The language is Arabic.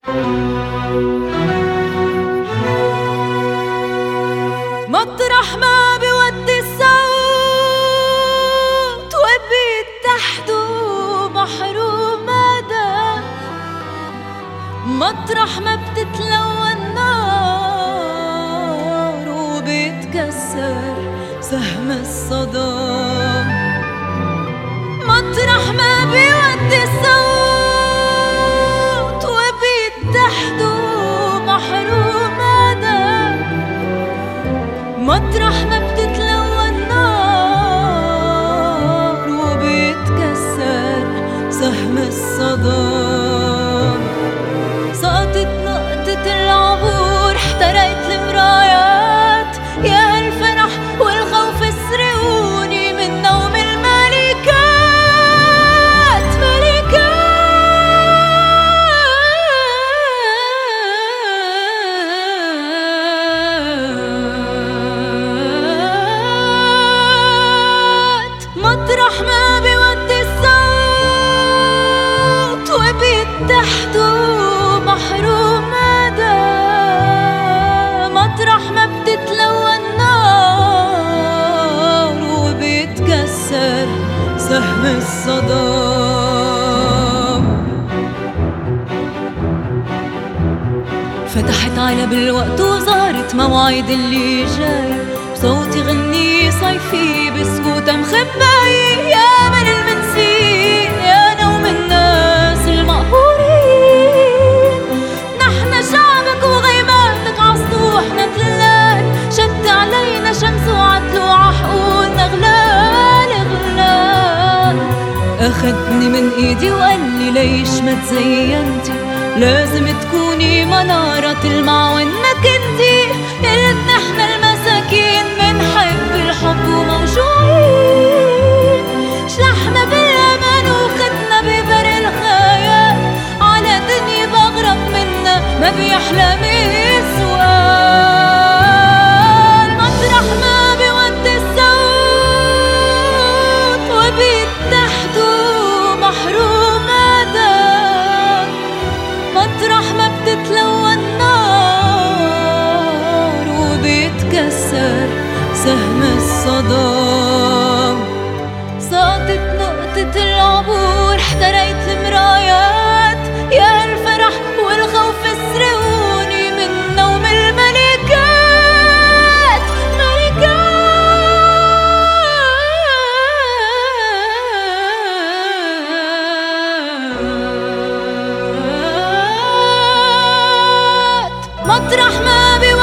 مطرح ما بيودي الصوت وبيت تحته محروم مدى، مطرح ما بتتلوى النار وبيتكسر سهم الصدى، مطرح ما بيودي الصوت وبيت تحته محروم مدى، مطرح ما بتتلوى النار وبيتكسر سهم الصدى، سقطت نقطة العبور احترقت المرايات، يا الفرح والخوف سرقوني من نوم الملكات ملكات، مطرح ما بيودي الصوت وبيت تحته محروم مدى، مطرح ما بتتلوى النار وبيتكسر سهم الصدى، فتحت علب الوقت وظهرت موعد اللي جاي، بصوتي غني صيفي بسكوت مخباي، يا امل المنسي يا نوم الناس المقهورين، نحن شعبك وغيماتك عالسطوح نتلال، شد علينا شمس وعدل وعحقولنا غلال غلال، اخدني من ايدي وقال لي ليش ما تزينتي، لازم تكوني منارة تلمع وانك انتي، قلت نحن المساكين منحب الحب وموجوعين، شلحنا بالامان وخدنا ببر الخيال، على دنيا بغرب منا ما بيحلم السؤال، مطرح ما بيودي الصوت وبيت تحته محروم مدى، مطرح ما بتتلوى النار وبيتكسر سهم الصدى، سقطت نقطة العبور احترقت المرايات، يا الفرح والخوف سرقوني من نوم الملكات ملكات، مطرح ما